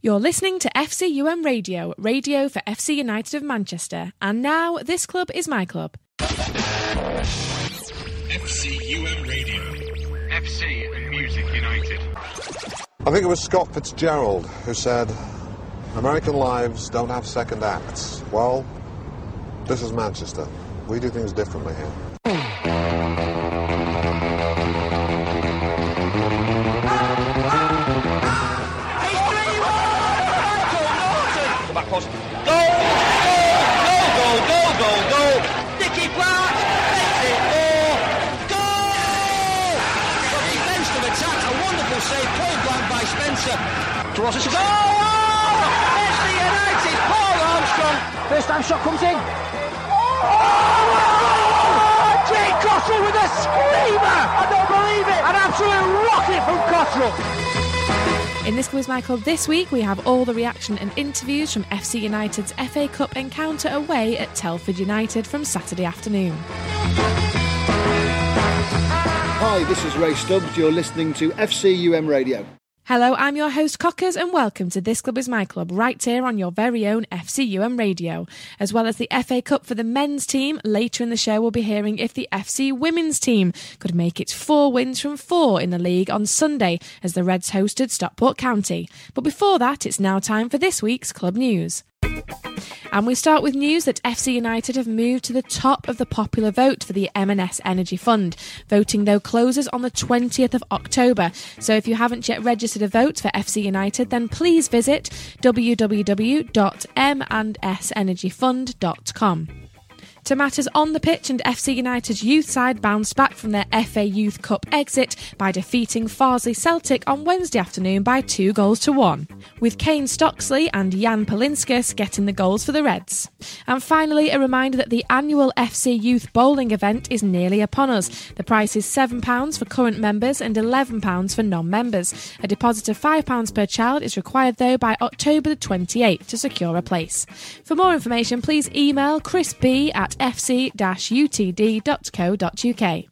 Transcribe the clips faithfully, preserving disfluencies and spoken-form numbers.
You're listening to F C U M Radio, radio for F C United of Manchester. And now, this club is my club. F C U M Radio. F C and Music United. I think it was Scott Fitzgerald who said, American lives don't have second acts. Well, this is Manchester. We do things differently here. Back post. Goal! Goal! Goal! Goal! Goal! Goal! Nicky Clark makes it four. Goal! From defensive attack, a wonderful save, point blank by Spencer. Towards us. Goal! Oh! F C United, Paul Armstrong. First time shot comes in. Oh! Jake Cottrell with a screamer! I don't believe it! An absolute rocket from Cottrell. In This Club is my club this week, we have all the reaction and interviews from F C United's F A Cup encounter away at Telford United from Saturday afternoon. Hi, this is Ray Stubbs. You're listening to F C U M Radio. Hello, I'm your host Cockers and welcome to This Club is my club right here on your very own F C U M Radio. As well as the F A Cup for the men's team, later in the show we'll be hearing if the F C women's team could make it four wins from four in the league on Sunday as the Reds hosted Stockport County. But before that, it's now time for this week's club news. And we start with news that F C United have moved to the top of the popular vote for the M and S Energy Fund. Voting, though, closes on the twentieth of October. So if you haven't yet registered a vote for F C United, then please visit w w w dot m and s energy fund dot com. To matters on the pitch, and F C United's youth side bounced back from their F A Youth Cup exit by defeating Farsley Celtic on Wednesday afternoon by two goals to one, with Kane Stocksley and Jan Polinskas getting the goals for the Reds. And finally, a reminder that the annual F C Youth Bowling event is nearly upon us. The price is seven pounds for current members and eleven pounds for non-members. A deposit of five pounds per child is required, though, by October the twenty-eighth to secure a place. For more information, please email Chris B at f c dash u t d dot co dot u k.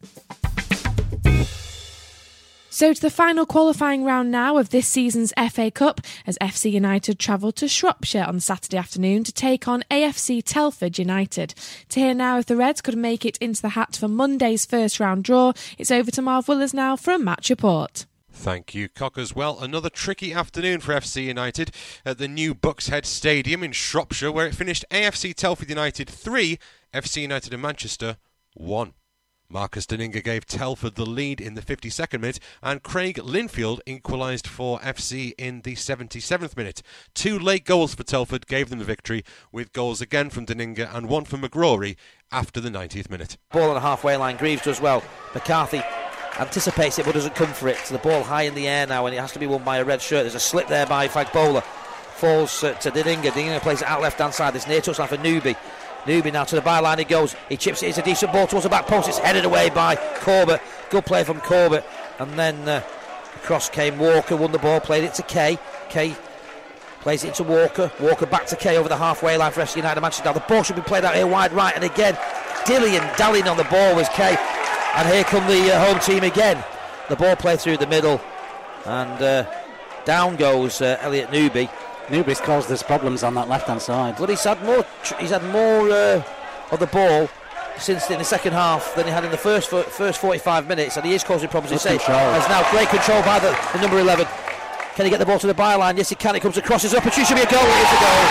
So to the final qualifying round now of this season's F A Cup, as F C United travelled to Shropshire on Saturday afternoon to take on A F C Telford United. To hear now if the Reds could make it into the hat for Monday's first round draw, it's over to Marv Willers now for a match report. Thank you, Cockers. Well, another tricky afternoon for F C United at the new Buckshead Stadium in Shropshire, where it finished A F C Telford United three, F C United of Manchester one. Marcus Deninga gave Telford the lead in the fifty-second minute, and Craig Linfield equalised for F C in the seventy-seventh minute. Two late goals for Telford gave them the victory, with goals again from Deninga and one from McGrory after the ninetieth minute. Ball on the halfway line, Greaves does well. McCarthy anticipates it but doesn't come for it. So the ball high in the air now, and it has to be won by a red shirt. There's a slip there by Fagbola. Falls uh, to Deninga. Deninga plays it out left hand side. This near touchline for Newby. Newby now to the byline he goes. He chips it. It's a decent ball towards the back post. It's headed away by Corbett. Good play from Corbett. And then uh, across came Walker. Won the ball. Played it to Kay. Kay plays it into Walker. Walker back to Kay over the halfway line for F C United Manchester. Now the ball should be played out here wide right. And again, Dillian dallying on the ball was Kay. And here come the uh, home team again. The ball played through the middle. And uh, down goes uh, Elliot Newby. Newby's caused us problems on that left-hand side. Well, he's had more. He's had more uh, of the ball since in the second half than he had in the first first forty-five minutes, and he is causing problems. He says there's now great control by the, the number eleven. Can he get the ball to the byline? Yes, he can. It comes across his opportunity. Should be a goal. It is a goal.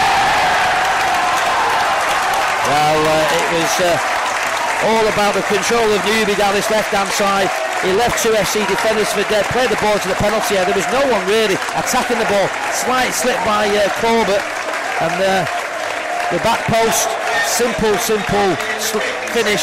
Well, uh, it was uh, all about the control of Newby down this left-hand side. He left two F C defenders for dead, played the ball to the penalty area. There was no one really attacking the ball. Slight slip by uh, Corbett, and uh, the back post, simple, simple sl- finish.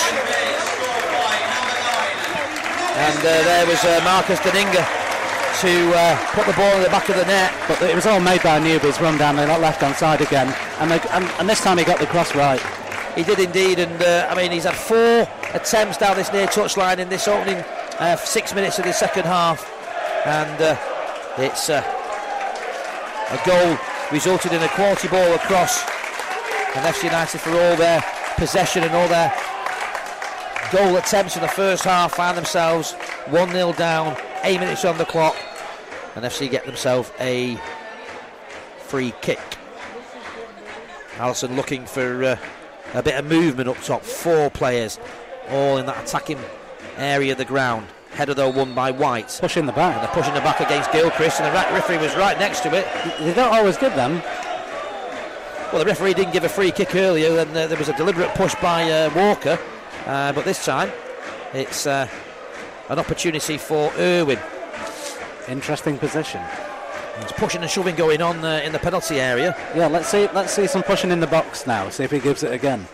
And uh, there was uh, Marcus Deninga to uh, put the ball in the back of the net. But it was all made by Newby's run down the left-hand side again, and, they, and, and this time he got the cross right. He did indeed, and uh, I mean he's had four attempts down this near touchline in this opening Uh, six minutes of the second half, and uh, it's uh, a goal resulted in a quality ball across, and F C United, for all their possession and all their goal attempts in the first half, found themselves one nil down, eight minutes on the clock, and F C get themselves a free kick. Allison looking for uh, a bit of movement up top. Four players all in that attacking area of the ground. Header though won by White. Pushing the back. And they're pushing the back against Gilchrist, and the referee was right next to it. They don't always give them. Well, the referee didn't give a free kick earlier, and uh, there was a deliberate push by uh, Walker, uh, but this time it's uh, an opportunity for Irwin. Interesting position. There's pushing and shoving going on uh, in the penalty area. Yeah, let's see. Let's see some pushing in the box now. See if he gives it again.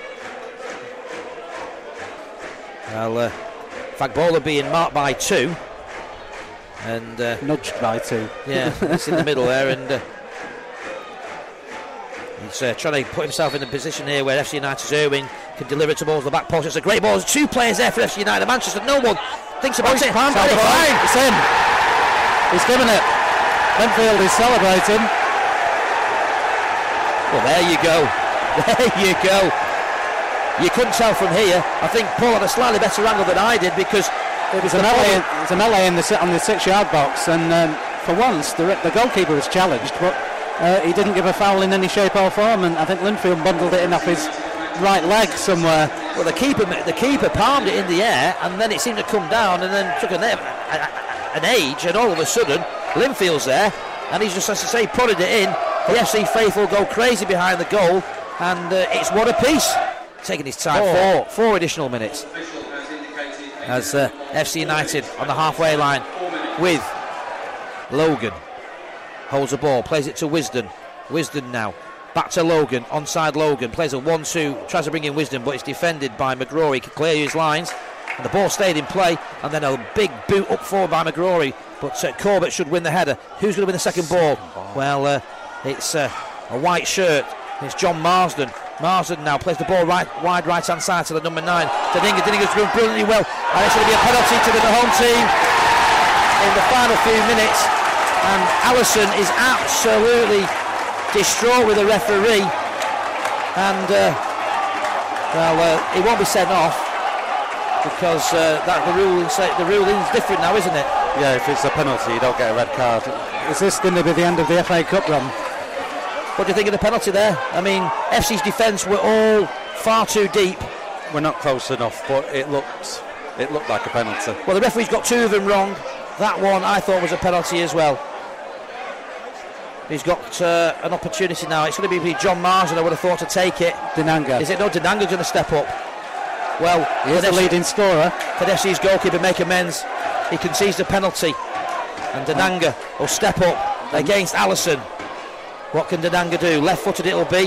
Well, uh, Fagbola being marked by two, and uh, nudged by two. Yeah, it's in the middle there, and uh, he's uh, trying to put himself in a position here where F C United's Irwin can deliver it towards the back post. It's a great ball. There's two players there for F C United. Manchester, no one thinks about oh, it. Fine. It's in. He's given it. Linfield is celebrating. Well, there you go. There you go. You couldn't tell from here. I think Paul had a slightly better angle than I did, because it was a melee. It was a melee in the on the six-yard box, and um, for once the, the goalkeeper was challenged, but uh, he didn't give a foul in any shape or form. And I think Linfield bundled it in off his right leg somewhere. Well, the keeper the keeper palmed it in the air, and then it seemed to come down, and then took an, an age, and all of a sudden Linfield's there, and he's just, as I say, prodded it in. The F C faithful go crazy behind the goal, and uh, it's one apiece. Taking his time, four, four additional minutes. As uh, F C United on the halfway line with Logan. Holds the ball, plays it to Wisdom. Wisdom now, back to Logan, onside Logan, plays a one two, tries to bring in Wisdom, but it's defended by McGrory. He can clear his lines, and the ball stayed in play, and then a big boot up forward by McGrory, but uh, Corbett should win the header. Who's going to win the second ball? Well, uh, it's uh, a white shirt, it's John Marsden. Marsden now plays the ball right, wide right hand side to the number nine. Didinga, Didinga's doing brilliantly well, and it's going to be a penalty to the home team in the final few minutes. And Allison is absolutely distraught with the referee, and uh, well, uh, he won't be sent off because uh, that the ruling the ruling's different now, isn't it? Yeah, if it's a penalty, you don't get a red card. Is this going to be the end of the F A Cup run? What do you think of the penalty there? I mean, F C's defence were all far too deep. We're not close enough, but it looked it looked like a penalty. Well, the referee's got two of them wrong. That one I thought was a penalty as well. He's got uh, an opportunity now. It's going to be John Marsden, I would have thought, to take it. Dinanga. Is it? No, Dinanga's going to step up. Well, he's the leading scorer. Can F C's goalkeeper make amends? He concedes the penalty, and Dinanga will step up against Allison. What can Dinanga do? Left-footed it'll be.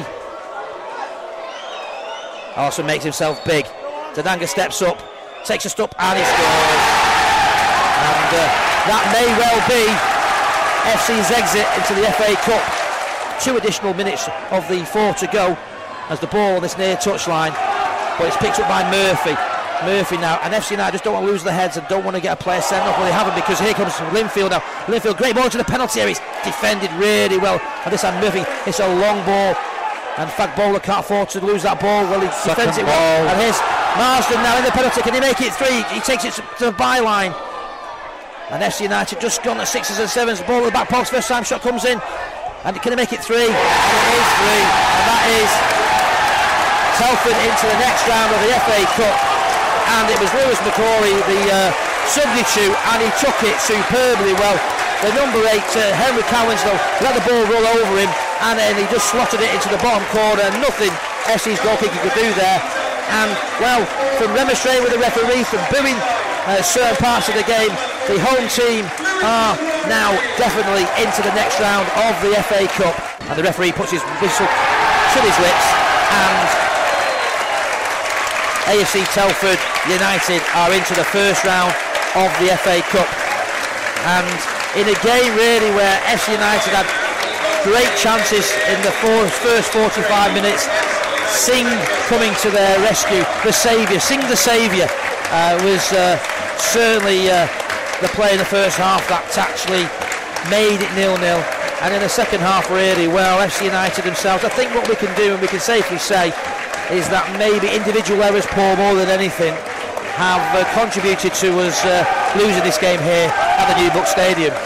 Allison makes himself big. Dinanga steps up, takes a stop, and he scores. And uh, that may well be F C's exit into the F A Cup. Two additional minutes of the four to go as the ball on this near touchline, but it's picked up by Murphy. Murphy now, and F C United just don't want to lose their heads and don't want to get a player sent off. Well, they haven't, because here comes Linfield now. Linfield, great ball into the penalty area. It's defended really well, and this time Murphy, it's a long ball, and Fagbola can't afford to lose that ball. Well, he Second defends it ball. well, and here's Marsden now in the penalty. Can he make it three? He takes it to the byline, and F C United just gone at sixes and sevens. Ball at the back post, first time shot comes in, and can he make it three? And it is three, and that is Telford into the next round of the F A Cup. And it was Lewis McCauley, the uh, substitute, and he took it superbly well. The number eight, uh, Henry Cowens, though, let the ball roll over him, and then he just slotted it into the bottom corner. Nothing F C's goalkeeper could do there. And, well, from remonstrating with the referee, from booing uh, certain parts of the game, the home team are now definitely into the next round of the F A Cup. And the referee puts his whistle to his lips, and A F C Telford United are into the first round of the F A Cup. And in a game really where F C United had great chances in the four, first forty-five minutes, Singh coming to their rescue, the saviour, Singh the saviour, uh, was uh, certainly uh, the play in the first half that actually made it nil-nil. And in the second half really, well, F C United themselves, I think what we can do, and we can safely say, is that maybe individual errors, Paul, more than anything, have uh, contributed to us uh, losing this game here at the New Buck Stadium.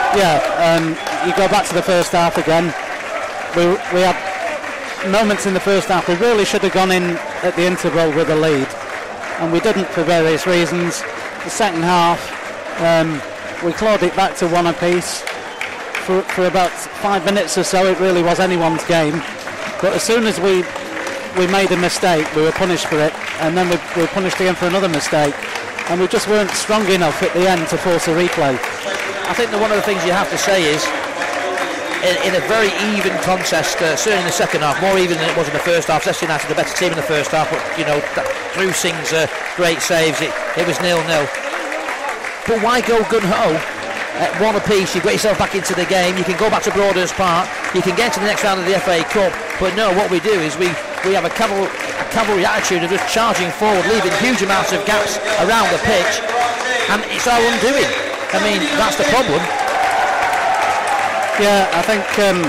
Yeah, um, you go back to the first half again. We we had moments in the first half. We really should have gone in at the interval with a lead, and we didn't for various reasons. The second half, um, we clawed it back to one apiece. For, for about five minutes or so, it really was anyone's game. But as soon as we we made a mistake, we were punished for it, and then we, we were punished again for another mistake, and we just weren't strong enough at the end to force a replay. I think that one of the things you have to say is, in, in a very even contest, uh, certainly in the second half, more even than it was in the first half. F C United the better team in the first half, but you know, through Singh's uh, great saves, it, it was nil-nil. But why go gun-ho at one apiece? You've got yourself back into the game. You can go back to Broadhurst Park. You can get to the next round of the F A Cup. But no, what we do is we, we have a cavalry, a cavalry attitude of just charging forward, leaving huge amounts of gaps around the pitch, and it's our undoing. I mean, that's the problem. Yeah, I think, um,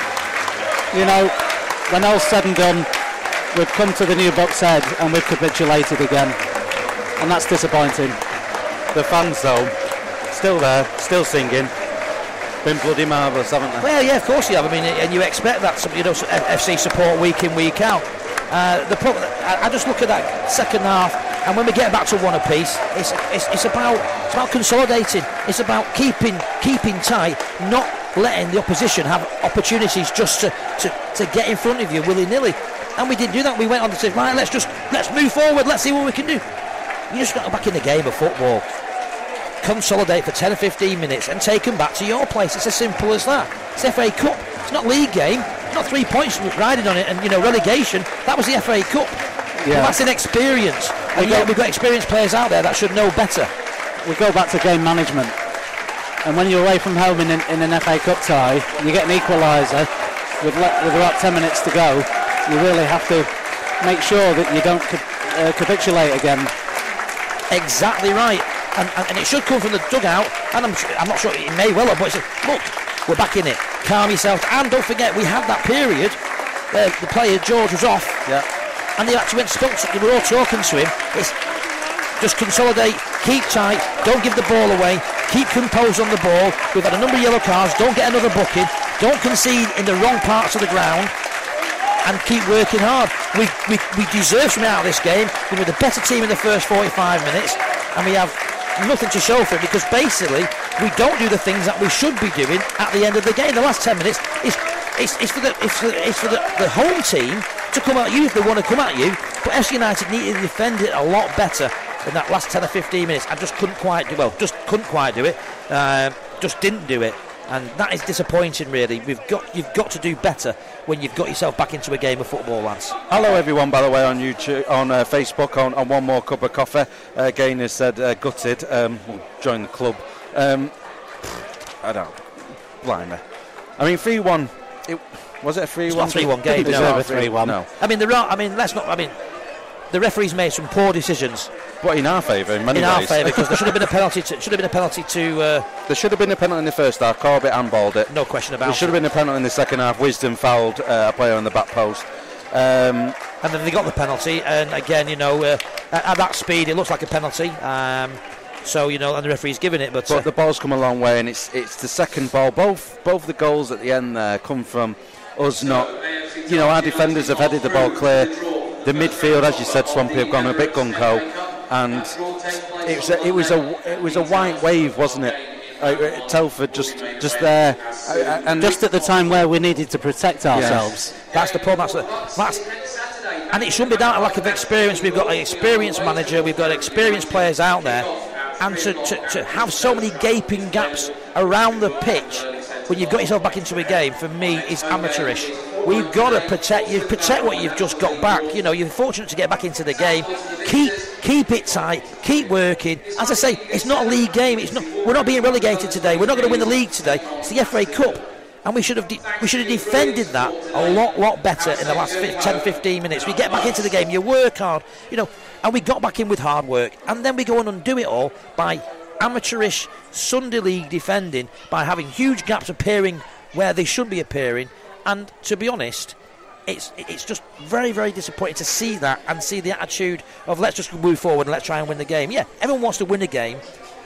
you know, when all's said and done, we've come to the new Bucks Head and we've capitulated again. And that's disappointing. The fans, though, still there, still singing. Been bloody marvellous, haven't they? Well, yeah, of course you have. I mean, and you expect that, you know, F C support week in, week out. Uh, the problem, I, I just look at that second half, and when we get back to one apiece, it's it's, it's about it's about consolidating. It's about keeping keeping tight, not letting the opposition have opportunities just to, to, to get in front of you willy-nilly. And we didn't do that. We went on to say, right, let's just let's move forward. Let's see what we can do. You just got back in the game of football. Consolidate for ten or fifteen minutes and take them back to your place. It's as simple as that. It's F A Cup. It's not league game. It's not three points riding on it and, you know, relegation. That was the F A Cup. Yeah. Well, that's an experience. And yet we've got experienced players out there that should know better. We go back to game management. And when you're away from home in an, in an F A Cup tie, you get an equaliser with, le- with about ten minutes to go. You really have to make sure that you don't cap- uh, capitulate again. Exactly right. And, and, and it should come from the dugout, and I'm, I'm not sure it may well have, but it's look, we're back in it, calm yourself, and don't forget we had that period where the player George was off, yeah, and they actually went spoke to, they were all talking to him. It's just consolidate, keep tight, don't give the ball away, keep composed on the ball. We've had a number of yellow cards, don't get another booking, don't concede in the wrong parts of the ground, and keep working hard. We, we, we deserve something out of this game. We were the better team in the first forty-five minutes, and we have nothing to show for it because basically we don't do the things that we should be doing at the end of the game. The last ten minutes is it's, it's for the it's for, it's for the, the home team to come at you if they want to come at you. But F C United needed to defend it a lot better in that last ten or fifteen minutes. I just couldn't quite do well. Just couldn't quite do it. Um, just didn't do it, and that is disappointing. Really, we've got you've got to do better when you've got yourself back into a game of football, lads. Hello everyone, by the way, on YouTube, on uh, Facebook, on, on One More Cup of Coffee. Uh, Gaynor said uh, gutted, um, we'll join the club. Um, I don't, blimey. I mean, three one, it, was it a three one? It's not a three one game, no. a three one. No. I mean, there are, I mean, let's not, I mean, the referee's made some poor decisions. What, in our favour, in many in ways? In our favour, because there should have been a penalty to, should have been a penalty to... Uh, there should have been a penalty in the first half. Corbett handballed it. No question about it. There should have been a penalty in the second half. Wisdom fouled uh, a player on the back post. Um, and then they got the penalty, and again, you know, uh, at, at that speed, it looks like a penalty. Um, so, you know, and the referee's given it, but... But uh, the ball's come a long way, and it's it's the second ball. Both, both the goals at the end there come from us not... You know, our defenders have headed the ball clear. The midfield, as you said, Swampy, have gone a bit gung-ho, and it was a, it was a it was a white wave, wasn't it? Uh, Telford just just there, uh, and just at the time where we needed to protect ourselves. Yeah. That's the problem. That's, the, that's and it shouldn't be down to lack of experience. We've got an experienced manager, we've got experienced players out there, and to, to, to have so many gaping gaps around the pitch when you've got yourself back into a game, for me, is amateurish. We've got to protect you, protect what you've just got back. You know, you're fortunate to get back into the game. Keep keep it tight, keep working. As I say, it's not a league game. It's not. We're not being relegated today. We're not going to win the league today. It's the F A Cup, and we should have de- we should have defended that a lot lot better in the last ten fifteen minutes. We get back into the game. You work hard, you know, and we got back in with hard work, and then we go on and do it all by amateurish Sunday league defending, by having huge gaps appearing where they should be appearing. And to be honest, it's it's just very, very disappointing to see that and see the attitude of let's just move forward and let's try and win the game. Yeah, everyone wants to win a game,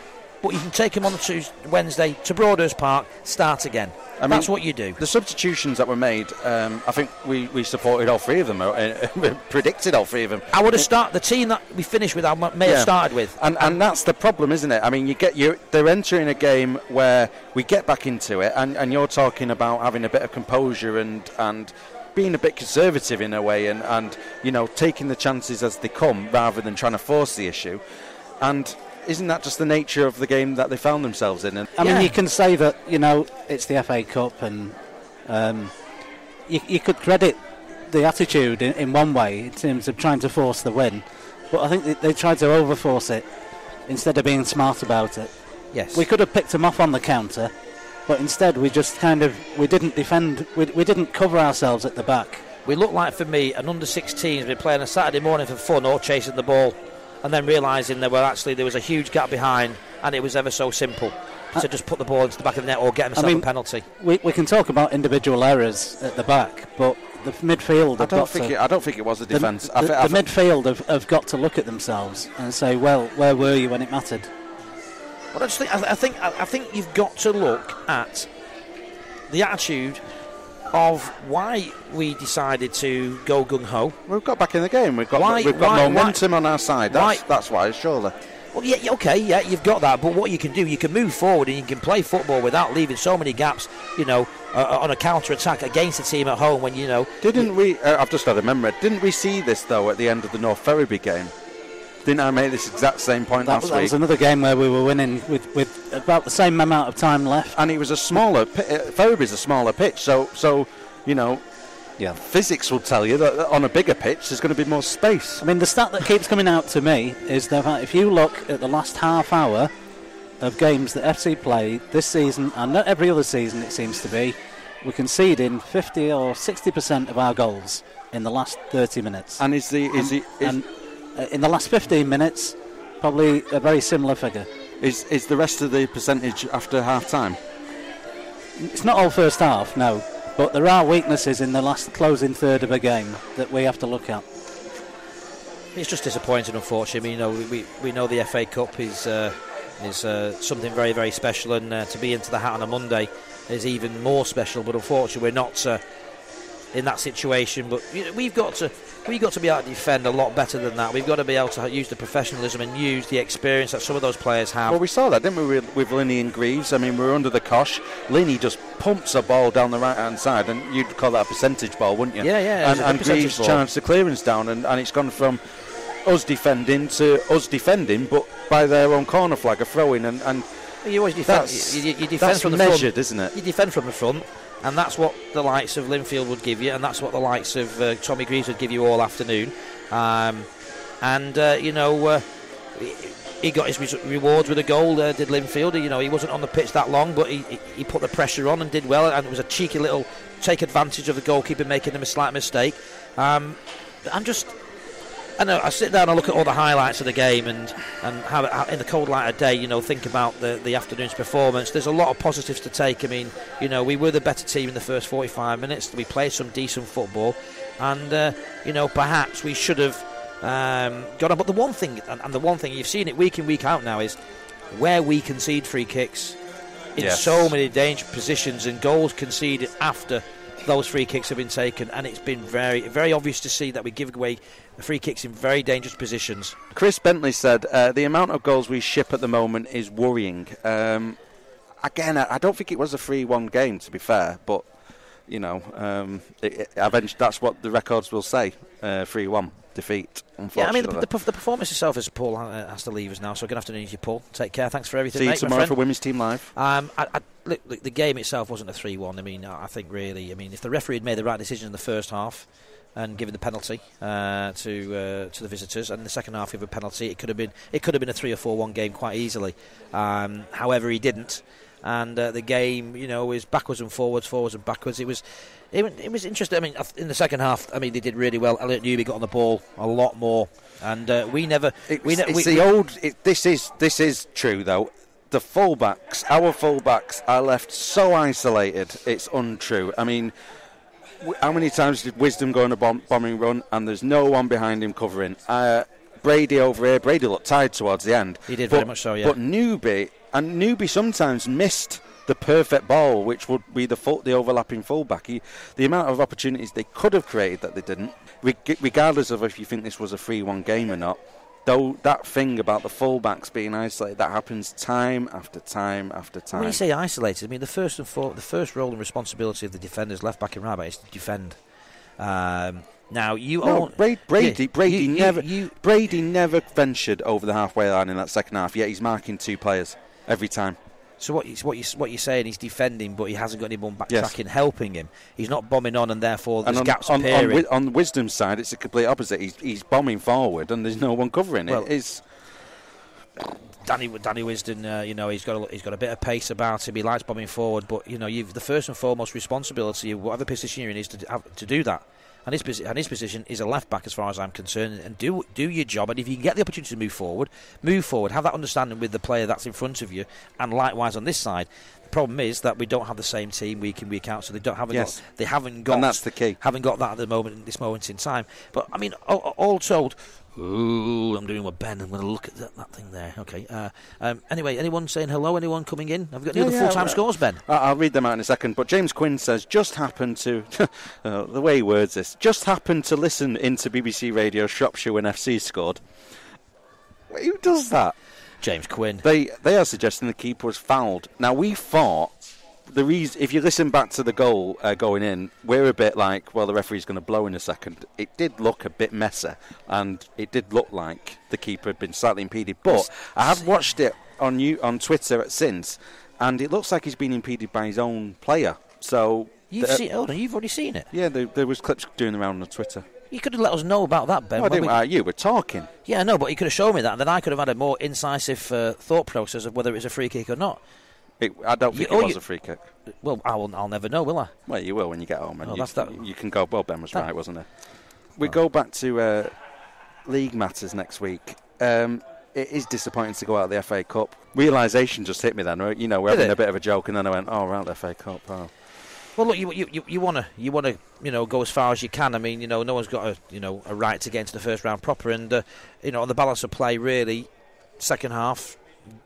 but you can take them on the Tuesday, Wednesday to Broadhurst Park, start again. I That's mean, what you do. The substitutions that were made, um, I think we, we supported all three of them, uh, predicted all three of them. I would have started the team that we finished with. I may yeah. have started with, and and that's the problem, isn't it? I mean, you get you they're entering a game where we get back into it, and, and you're talking about having a bit of composure and and being a bit conservative in a way, and, and you know taking the chances as they come rather than trying to force the issue, and. Isn't that just the nature of the game that they found themselves in? And I yeah. mean, you can say that, you know, it's the F A Cup, and um, you, you could credit the attitude in, in one way in terms of trying to force the win, but I think they, they tried to overforce it instead of being smart about it. Yes. We could have picked them off on the counter, but instead we just kind of, we didn't defend, we, we didn't cover ourselves at the back. We looked like, for me, an under sixteens been playing a Saturday morning for fun or chasing the ball, and then realising there were actually there was a huge gap behind, and it was ever so simple uh, to just put the ball into the back of the net or get himself I mean, a penalty. We we can talk about individual errors at the back, but the midfield. I don't think. To, it, I don't think it was a defence. The, the, the midfield have, have got to look at themselves and say, well, where were you when it mattered? Well, I just think I, I think I think you've got to look at the attitude of why we decided to go gung-ho. We've got back in the game. We've got why, we've got why, momentum why, on our side. That's why, that's why, surely. Well, yeah, okay, yeah, you've got that. But what you can do, you can move forward and you can play football without leaving so many gaps, you know, uh, on a counter-attack against a team at home when, you know... Didn't we... Uh, I've just had a memory. Didn't we see this, though, at the end of the North Ferriby game? Didn't I make this exact same point that last was, week? That was another game where we were winning with, with about the same amount of time left. And it was a smaller... Ferriby's a smaller pitch, so... so You know, yeah. Physics will tell you that on a bigger pitch there's going to be more space. I mean, the stat that keeps coming out to me is that if you look at the last half hour of games that F C play this season, and not every other season it seems to be, we're conceding fifty or sixty percent of our goals in the last thirty minutes. And is the is and, it is and uh, in the last fifteen minutes, probably a very similar figure. Is is the rest of the percentage after half time? It's not all first half, no. But there are weaknesses in the last closing third of a game that we have to look at. It's just disappointing, unfortunately. You know, we we know the F A Cup is uh, is uh, something very very special, and uh, to be into the hat on a Monday is even more special. But unfortunately, we're not uh, in that situation. But you know, we've got to we've got to be able to defend a lot better than that. We've got to be able to use the professionalism and use the experience that some of those players have. Well, we saw that, didn't we, with, with Linney and Greaves? I mean, we were under the cosh. Linney just pumps a ball down the right-hand side, and you'd call that a percentage ball, wouldn't you? Yeah, yeah. And, and Greaves charged the clearance down, and, and it's gone from us defending to us defending, but by their own corner flag, a throw-in, and, and you always defend. You, you, you defend that's from the measured, front, isn't it? You defend from the front. And that's what the likes of Linfield would give you, and that's what the likes of uh, Tommy Greaves would give you all afternoon. Um, and, uh, you know, uh, he got his re- rewards with a goal, uh, did Linfield. You know, he wasn't on the pitch that long, but he, he put the pressure on and did well. And it was a cheeky little take advantage of the goalkeeper making a slight mistake. Um, I'm just... I know, I sit down and look at all the highlights of the game and, and how, how in the cold light of day, you know, think about the, the afternoon's performance. There's a lot of positives to take. I mean, you know, we were the better team in the first forty-five minutes. We played some decent football. And, uh, you know, perhaps we should have um, got on. But the one thing, and, and the one thing, you've seen it week in, week out now, is where we concede free kicks in yes. so many dangerous positions and goals conceded after those free kicks have been taken, and it's been very, very obvious to see that we give away free kicks in very dangerous positions. Chris Bentley said uh, the amount of goals we ship at the moment is worrying. Um, again, I, I don't think it was a three one game, to be fair, but you know, um, it, it, eventually that's what the records will say: uh, three one defeat. Unfortunately, yeah. I mean, the, the, the performance itself is Paul uh, has to leave us now, so good afternoon to you, Paul. Take care. Thanks for everything. See you mate, tomorrow for Women's Team Live. Um, I, I, look, look, the game itself wasn't a three one. I mean, I think really, I mean, if the referee had made the right decision in the first half and given the penalty uh, to uh, to the visitors, and in the second half given a penalty, it could have been it could have been a three or four one game quite easily. Um, however, he didn't, and uh, the game, you know, is backwards and forwards, forwards and backwards. It was. It, it was interesting. I mean, in the second half, I mean, they did really well. Elliot Newby got on the ball a lot more, and uh, we never. It's, we ne- it's we, the old. It, this is this is true though. The fullbacks, our fullbacks, are left so isolated. It's untrue. I mean, w- how many times did Wisdom go on a bomb- bombing run, and there's no one behind him covering? Uh, Brady over here. Brady looked tired towards the end. He did but, very much so. Yeah. But Newby and Newby sometimes missed the perfect ball, which would be the full, the overlapping fullback. He, the amount of opportunities they could have created that they didn't, regardless of if you think this was a three one game or not. Though that thing about the fullbacks being isolated, that happens time after time after time. When you say isolated, I mean the first and for, the first role and responsibility of the defenders, left back and right back, is to defend. Um, now you no, own, Brady, Brady, yeah, Brady you, never, you, you, Brady never ventured over the halfway line in that second half. Yet he's marking two players every time. So what you, what you what you're saying? He's defending, but he hasn't got anyone backtracking, yes. helping him. He's not bombing on, and therefore there's and on, gaps on, appearing. On, on Wisdom's side, it's the complete opposite. He's, he's bombing forward, and there's no one covering well, it. It's Danny Danny Wisdom, uh, you know, he's got a, he's got a bit of pace about him. He likes bombing forward, but you know, you've the first and foremost responsibility of whatever position you're in is to have, to do that. And his, and his position is a left back, as far as I'm concerned. And do do your job. And if you can get the opportunity to move forward, move forward. Have that understanding with the player that's in front of you, and likewise on this side. The problem is that we don't have the same team week in, week out, so they don't haven't yes. got they haven't got and that's the key. Haven't got that at the moment in this moment in time. But I mean, all, all told. Ooh, I'm doing with Ben. I'm going to look at that, that thing there. Okay. Uh, um, anyway, anyone saying hello? Anyone coming in? Have we got any yeah, other yeah, full-time right. scores, Ben? I'll read them out in a second. But James Quinn says, just happened to, uh, the way he words this, just happened to listen into B B C Radio Shropshire when F C scored. Who does that? James Quinn. They they are suggesting the keeper was fouled. Now, we thought, the reason, if you listen back to the goal uh, going in, we're a bit like, well, the referee's going to blow in a second. It did look a bit messy, and it did look like the keeper had been slightly impeded. But I have watched it on you on Twitter since, and it looks like he's been impeded by his own player. So you've the, seen, hold on, you've already seen it. Yeah, there, there was clips doing around on Twitter. You could have let us know about that, Ben. No, I didn't. We, uh, you were talking. Yeah, no, but you could have shown me that, and then I could have had a more incisive uh, thought process of whether it was a free kick or not. It, I don't think you, it was you, a free kick. Well, I will, I'll never know, will I? Well, you will when you get home, and oh, you, that's that. you can go. Well, Ben was that, right, wasn't it? We oh. go back to uh, league matters next week. Um, it is disappointing to go out of the F A Cup. Realisation just hit me then. You know, we're Did having it? a bit of a joke, and then I went, "Oh, we're out of the F A Cup." Oh. Well, look, you you you want to you want to you know go as far as you can. I mean, you know, no one's got a you know a right to get into the first round proper, and uh, you know on the balance of play, really, second half,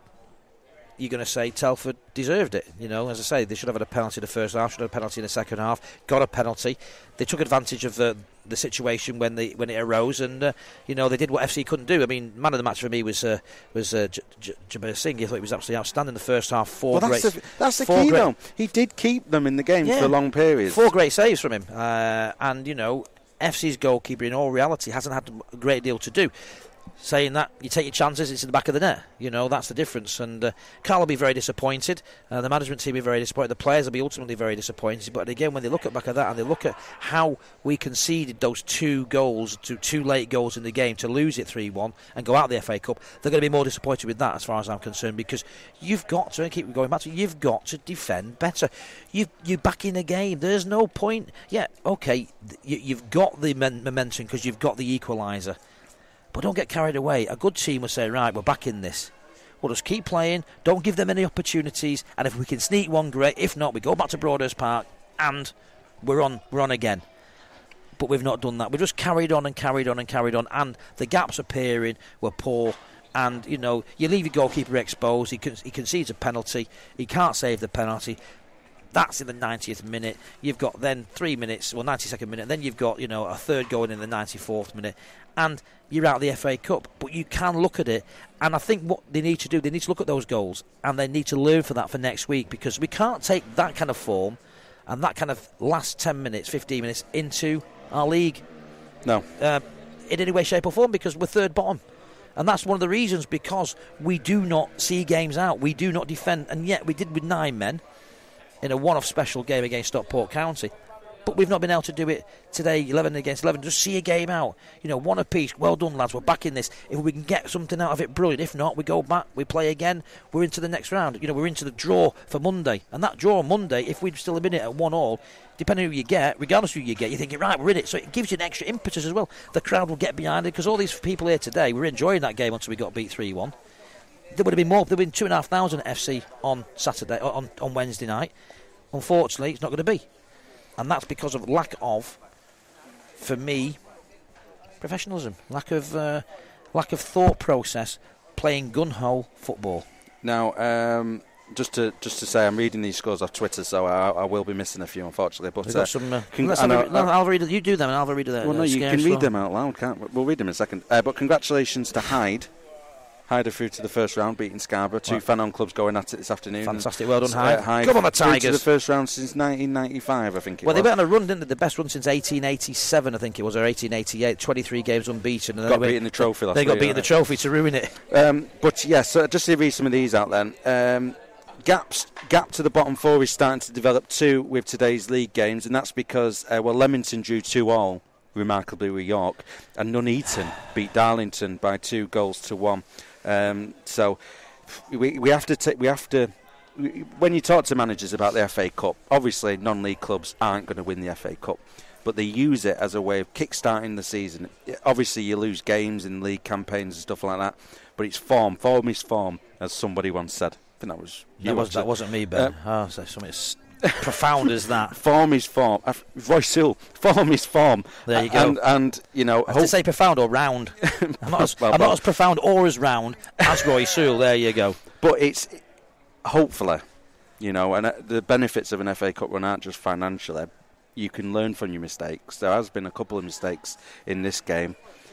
you're going to say Telford deserved it. You know, as I say, they should have had a penalty in the first half, should have had a penalty in the second half, got a penalty. They took advantage of the the situation when they when it arose, and uh, you know they did what F C couldn't do. I mean, man of the match for me was uh, was uh, J- J- Jabir Singh. I thought he was absolutely outstanding in the first half. Four well, great. That's the, that's the four key, great, though. He did keep them in the game yeah, for long periods. Four great saves from him, uh, and you know, F C's goalkeeper in all reality hasn't had a great deal to do. Saying that, you take your chances, it's in the back of the net. You know, that's the difference. And uh, Carl will be very disappointed. Uh, the management team will be very disappointed. The players will be ultimately very disappointed. But again, when they look at back at that and they look at how we conceded those two goals, two, two late goals in the game to lose it three one and go out of the F A Cup, they're going to be more disappointed with that as far as I'm concerned, because you've got to, and keep going back to, you've got to defend better. You've, you're back in the game. There's no point. Yeah, okay, you, you've got the men- momentum because you've got the equaliser. But don't get carried away. A good team will say, right, we're back in this. We'll just keep playing. Don't give them any opportunities. And if we can sneak one, great. If not, we go back to Broadhurst Park and we're on, we're on again. But we've not done that. We've just carried on and carried on and carried on. And the gaps appearing were poor. And, you know, you leave your goalkeeper exposed. He, con- he concedes a penalty. He can't save the penalty. That's in the ninetieth minute. You've got then three minutes, well, ninety-second minute, and then you've got, you know, a third going in the ninety-fourth minute, and you're out of the F A Cup. But you can look at it, and I think what they need to do, they need to look at those goals, and they need to learn for that for next week, because we can't take that kind of form and that kind of last ten minutes, fifteen minutes into our league. No. Uh, in any way, shape or form, because we're third bottom. And that's one of the reasons, because we do not see games out. We do not defend, and yet we did with nine men in a one-off special game against Stockport County. But we've not been able to do it today, eleven against eleven. Just see a game out. You know, one apiece. Well done, lads. We're back in this. If we can get something out of it, brilliant. If not, we go back, we play again. We're into the next round. You know, we're into the draw for Monday. And that draw on Monday, if we'd still been in it at one all, depending on who you get, regardless of who you get, you're thinking, right, we're in it. So it gives you an extra impetus as well. The crowd will get behind it, because all these people here today were enjoying that game until we got beat three one. There would have been more. There would have been two and a half thousand F C on Saturday, on, on Wednesday night. Unfortunately, it's not going to be. And that's because of lack of, for me, professionalism. Lack of uh, lack of thought process, playing gun-ho football. Now, um, just to just to say, I'm reading these scores off Twitter, so I, I will be missing a few, unfortunately. But uh, some, uh, con- let's I know, have a, no, I'll read it. You do them, and I'll have a read of that. Well, no, you can read them out loud, can't we? We'll read them in a second. Uh, but congratulations to Hyde. Hyde are through to the first round, beating Scarborough. Two right. Fanon clubs going at it this afternoon. Fantastic, well done, Hyde. Uh, Hyde. Come on, the Tigers. Through to the first round since nineteen ninety-five, I think it well, was. Well, they went on a run, didn't they? The best run since eighteen eighty-seven, I think it was, or eighteen eighty-eight. twenty-three games unbeaten. And got they beaten the trophy last They got week, beaten right? the trophy to ruin it. Um, but, yes, yeah, so just to read some of these out then. Um, Gaps, gap to the bottom four is starting to develop too with today's league games, and that's because, uh, well, Leamington drew two all, remarkably, with York, and Nuneaton beat Darlington by two goals to one. Um, so we we have to take we have to we, when you talk to managers about the F A Cup, obviously non-league clubs aren't going to win the F A Cup, but they use it as a way of kick-starting the season. Obviously, you lose games in league campaigns and stuff like that, but it's form. Form is form, as somebody once said. I think that was you. That, was, that wasn't me, Ben. Uh, oh, so something as profound as that. Form is form. Uh, Roy Sewell, form is form. There you go. And, and you know, I have to say profound or round. I'm not as, well, I'm not as profound or as round as Roy Sewell. There you go. But it's hopefully, you know, and uh, the benefits of an F A Cup run aren't just financially. You can learn from your mistakes. There has been a couple of mistakes in this game.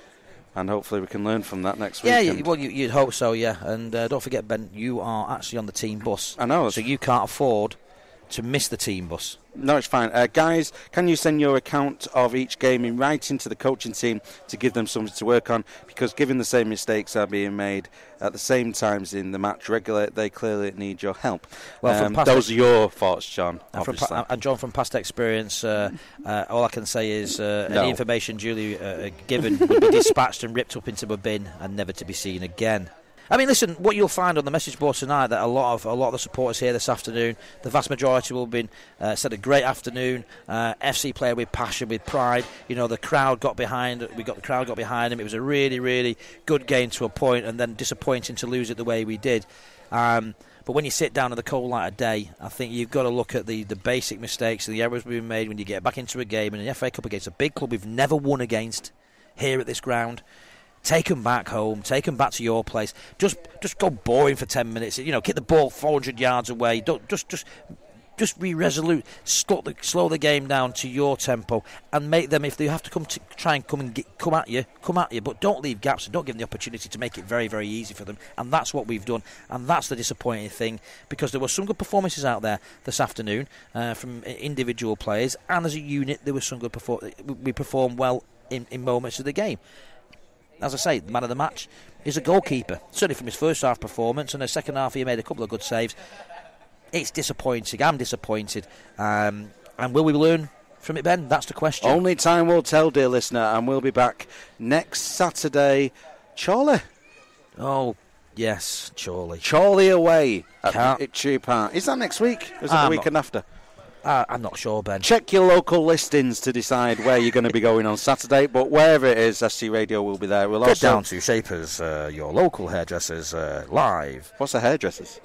And hopefully we can learn from that next week. Yeah, you, well, you, you'd hope so, yeah. And uh, don't forget, Ben, you are actually on the team bus. I know. So you can't afford to miss the team bus. No, it's fine. Uh, guys, can you send your account of each game in writing to the coaching team to give them something to work on? Because given the same mistakes are being made at the same times in the match regular, they clearly need your help. Well, um, from those ex- are your thoughts, John. And, from pa- and John, from past experience, uh, uh, all I can say is uh, no. any information duly uh, given would be dispatched and ripped up into a bin and never to be seen again. I mean, listen, what you'll find on the message board tonight, that a lot of a lot of the supporters here this afternoon, the vast majority will have been uh, said a great afternoon. Uh, F C player with passion, with pride. You know, the crowd got behind. We got the crowd got behind him. It was a really, really good game to a point, and then disappointing to lose it the way we did. Um, but when you sit down in the cold light of day, I think you've got to look at the, the basic mistakes and the errors we've made when you get back into a game in an F A Cup against a big club we've never won against here at this ground. Take them back home. Take them back to your place. Just, just go boring for ten minutes. You know, kick the ball four hundred yards away. Don't just, just, just be resolute. Slow the, slow the game down to your tempo, and make them, if they have to come to try and come and get, come at you, come at you. But don't leave gaps and don't give them the opportunity to make it very, very easy for them. And that's what we've done. And that's the disappointing thing, because there were some good performances out there this afternoon uh, from individual players, and as a unit, there was some good perform. We performed well in, in moments of the game. As I say, the man of the match is a goalkeeper. Certainly from his first half performance, and the second half he made a couple of good saves. It's disappointing. I'm disappointed. Um, and will we learn from it, Ben? That's the question. Only time will tell, dear listener, and we'll be back next Saturday. Chorley. Oh, yes, Chorley. Chorley away at Can't. Itchy Park. Is that next week? Or is it the weekend after? Uh, I'm not sure, Ben. Check your local listings to decide where you're going to be going on Saturday, but wherever it is, S C Radio will be there. We'll Get also down to Shapers, uh, your local hairdressers, uh, live. What's a hairdressers?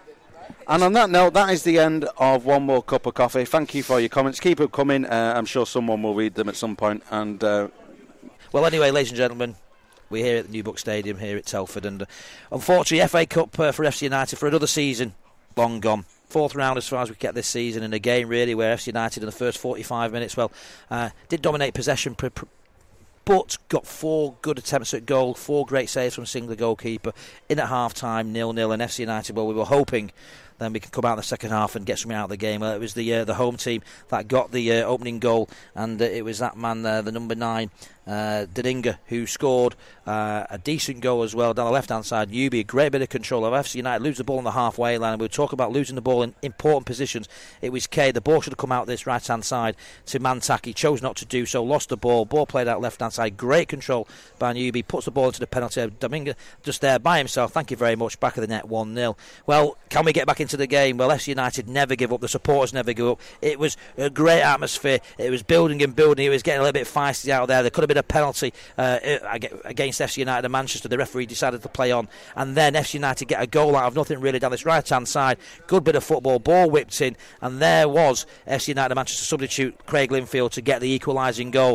And on that note, that is the end of One More Cup of Coffee. Thank you for your comments. Keep them coming. Uh, I'm sure someone will read them at some point. And uh, well, anyway, ladies and gentlemen, we're here at the New Buck Stadium here at Telford, and uh, unfortunately, F A Cup uh, for F C United for another season, long gone. Fourth round as far as we get this season, in a game really where F C United in the first forty-five minutes, well, uh, did dominate possession, pr- pr- but got four good attempts at goal, four great saves from a single goalkeeper. In at half-time, nil-nil, and F C United, well, we were hoping then we can come out in the second half and get something out of the game. Well, it was the uh, the home team that got the uh, opening goal, and uh, it was that man, uh, the number nine, uh, Didinga, who scored uh, a decent goal as well down the left-hand side. Newby, a great bit of control of F C United, lose the ball on the halfway line, and we'll talk about losing the ball in important positions. It was Kay. The ball should have come out this right-hand side to Mantak. He chose not to do so, lost the ball. Ball played out left-hand side. Great control by Newby. Puts the ball into the penalty. Dominga just there by himself. Thank you very much. Back of the net, one-nil. Well, can we get back into the game? Well, F C United never give up. The supporters never give up. It was a great atmosphere. It was building and building. It was getting a little bit feisty out there. There could have been a penalty uh, against F C United and Manchester. The referee decided to play on, and then F C United get a goal out of nothing really down this right-hand side. Good bit of football. Ball whipped in, and there was F C United and Manchester substitute Craig Linfield to get the equalising goal.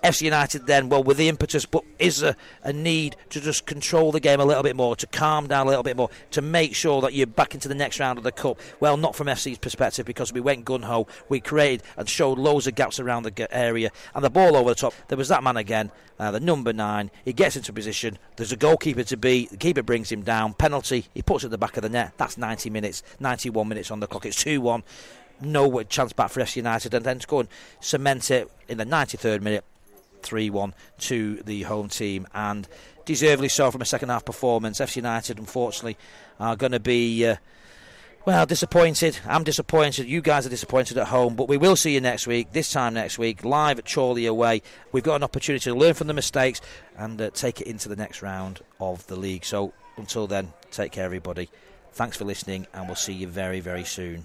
F C United then, well, with the impetus, but is a, a need to just control the game a little bit more, to calm down a little bit more, to make sure that you're back into the next round of the Cup? Well, not from F C's perspective, because we went gun-ho, we created and showed loads of gaps around the area, and the ball over the top. There was that man again, uh, the number nine. He gets into position, there's a goalkeeper to beat, the keeper brings him down, penalty, he puts it at the back of the net. That's ninety minutes, ninety-one minutes on the clock. It's two one, no chance back for F C United, and then to go and cement it in the ninety-third minute, three one to the home team, and deservedly so from a second half performance. F C United, unfortunately, are going to be uh, well, disappointed. I'm disappointed. You guys are disappointed at home, but we will see you next week, this time next week, live at Chorley away. We've got an opportunity to learn from the mistakes and uh, take it into the next round of the league. So until then, take care, everybody. Thanks for listening, and we'll see you very, very soon.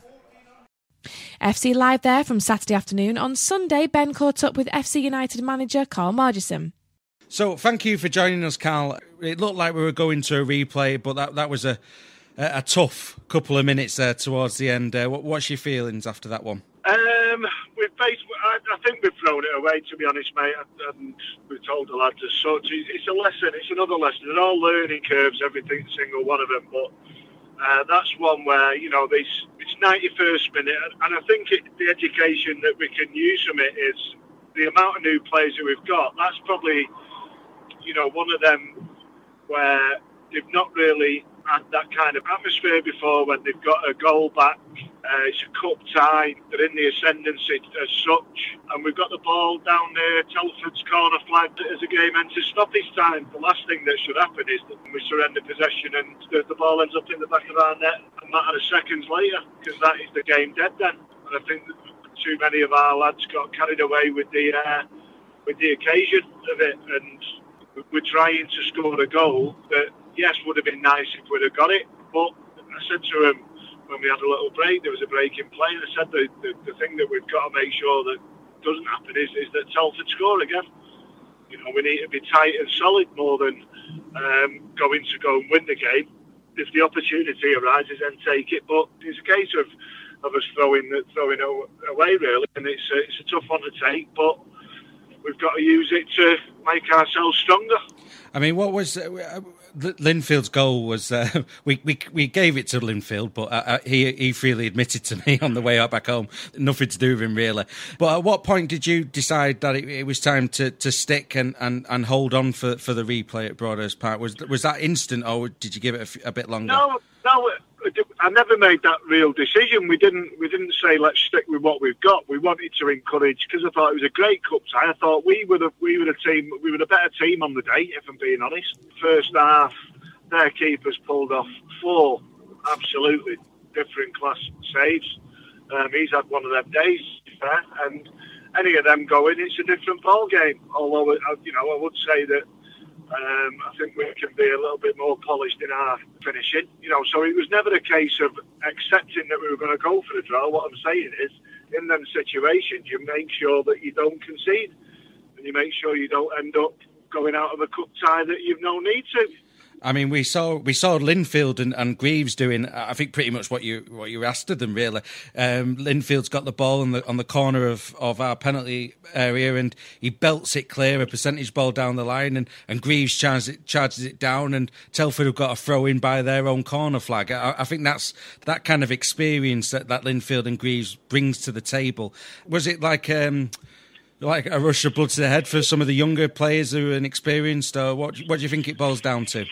F C Live there from Saturday afternoon. On Sunday, Ben caught up with F C United manager Carl Margison. So thank you for joining us, Carl. It looked like we were going to a replay, but that, that was a, a, a tough couple of minutes there towards the end. Uh, what, what's your feelings after that one? Um, we've basically, I, I think we've thrown it away, to be honest, mate, and we've told the lads as such. It's a lesson, it's another lesson. They're all learning curves, every single one of them, but Uh, that's one where, you know, this, it's ninety-first minute, and I think it, the education that we can use from it is the amount of new players that we've got. That's probably, you know, one of them where they've not really had that kind of atmosphere before when they've got a goal back. Uh, it's a cup tie, they're in the ascendancy as such, and we've got the ball down there, Telford's corner flag as the game enters stoppage time. The last thing that should happen is that we surrender possession and the, the ball ends up in the back of our net a matter of seconds later, because that is the game dead then. And I think that too many of our lads got carried away with the uh, with the occasion of it, and we're trying to score a goal that, yes, would have been nice if we'd have got it, but I said to him when we had a little break, there was a break in play, and I said the, the, the thing that we've got to make sure that doesn't happen is, is that Telford score again. You know, we need to be tight and solid more than um, going to go and win the game. If the opportunity arises, then take it, but it's a case of, of us throwing throwing away, really, and it's a, it's a tough one to take, but we've got to use it to make ourselves stronger. I mean, what was uh, Linfield's goal was uh, we, we we gave it to Linfield, but uh, he he freely admitted to me on the way out back home, nothing to do with him really. But at what point did you decide that it, it was time to, to stick and, and, and hold on for, for the replay at Broadhurst Park? Was was that instant, or did you give it a, f- a bit longer? No, no. I never made that real decision. We didn't. We didn't say let's stick with what we've got. We wanted to encourage, because I thought it was a great cup tie. I thought we were the we were a team. We were a better team on the day, if I'm being honest. First half, their keepers pulled off four absolutely different class saves. Um, he's had one of them days, to be fair, and any of them going, it's a different ball game. Although, you know, I would say that. Um, I think we can be a little bit more polished in our finishing, you know. So it was never a case of accepting that we were going to go for the draw. What I'm saying is, in them situations, you make sure that you don't concede, and you make sure you don't end up going out of a cup tie that you've no need to. I mean, we saw we saw Linfield and, and Greaves doing, I think, pretty much what you what you asked of them, really. Um, Linfield's got the ball on the on the corner of, of our penalty area, and he belts it clear, a percentage ball down the line, and, and Greaves charges it, charges it down, and Telford have got a throw in by their own corner flag. I, I think that's that kind of experience that, that Linfield and Greaves brings to the table. Was it like... Um, Like a rush of blood to the head for some of the younger players who are inexperienced, or what? What do you think it boils down to?